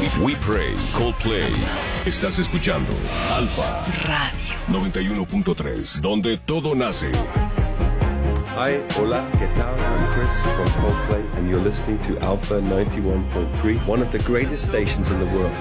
We Pray, Coldplay. Estás escuchando Alfa Radio 91.3, donde todo nace. Hi, hola, ¿qué tal? I'm Chris from Coldplay, and you're listening to Alpha 91.3, one of the greatest stations in the world.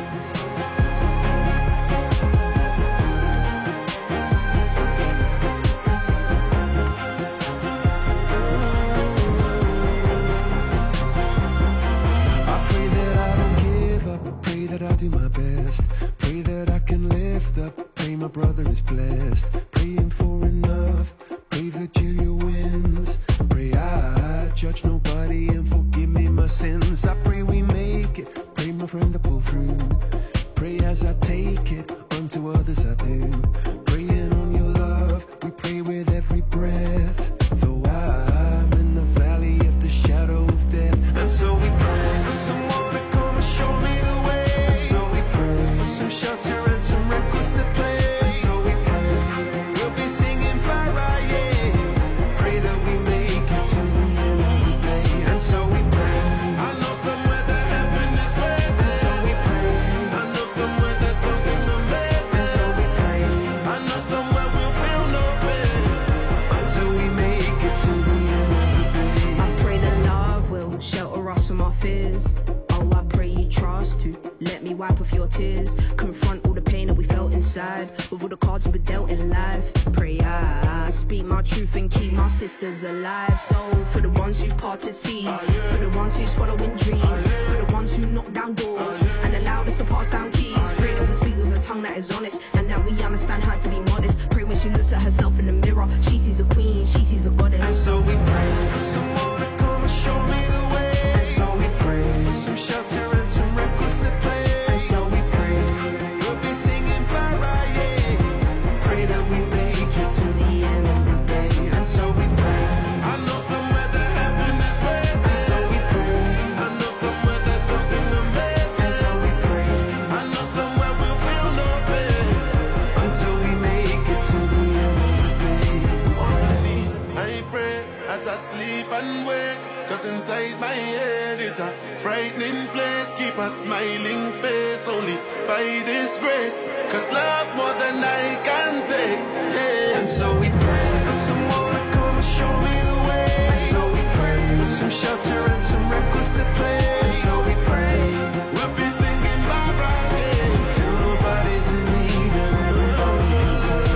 I pray that I don't give up, pray that I do my best, pray that I can lift up, pray my brother is blessed, praying for enough, pray Virgilia wins, pray I judge nobody and forgive me my sins. I pray we make it, pray my friend to pull through, pray as I take it, unto others I do, praying on your love, we pray with every breath, though I'm in the valley of the shadow of death, and so we pray for someone to come and show me the way, and so we pray for some shelter and some records to play, and so we pray we'll be singing Friday, pray that we make it to the end of the day, and so we pray. I know somewhere that heaven is waiting, and so we pray. I know somewhere that something amazing, and so we pray. I know somewhere we'll feel no pain until we make it to the end of the day. I pray that love will shelter us from our fears. Oh, I pray you trust to let me wipe off your tears. Confront all the pain that we felt inside with all the cards we were dealt in life. Pray I speak my truth and keep my sisters alive. So for the ones who parted seas, for the ones who's following dreams, for the ones who knock down doors and allowed us to pass down keys. Pray that we speak with a tongue that is honest and that we understand how to be modest. Pray when she looks at herself in the mirror, she sees a queen, she sees a goddess. And so we pray for someone to come and show me the way, and so we pray for some shelter and some records to play, and so we pray we'll be singing Friday, pray that we make it to the end of the day, and so we pray. I know somewhere that heaven is waiting, and so we pray. I know somewhere that something amazing, and so we pray. I know somewhere we'll feel no pain until we make it to the end of the day. On my knees, I pray as I sleep and wake, 'cause inside my head is a frightening place. Keep a smiling face only by this grace, 'cause love more than I can take, yeah. And so we pray for someone to come and show me the way, and so we pray for some shelter and some records to play, and so we pray we'll be singing bye Friday till nobody's in need and everybody can say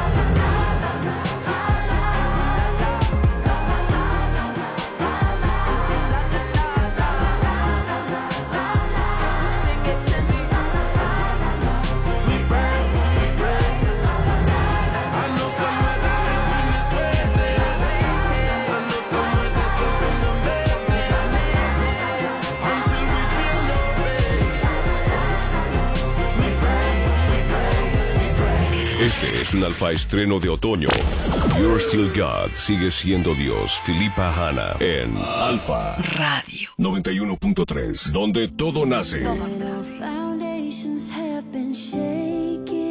we pray, we pray. I know somewhere that heaven is waiting, I know somewhere that something amazing until we feel no pain. We pray, we pray, we pray. Este es un alfa estreno de otoño. You're Still God, sigue siendo Dios. Filipa Hanna en Alfa Radio 91.3, donde todo nace. Todo nace.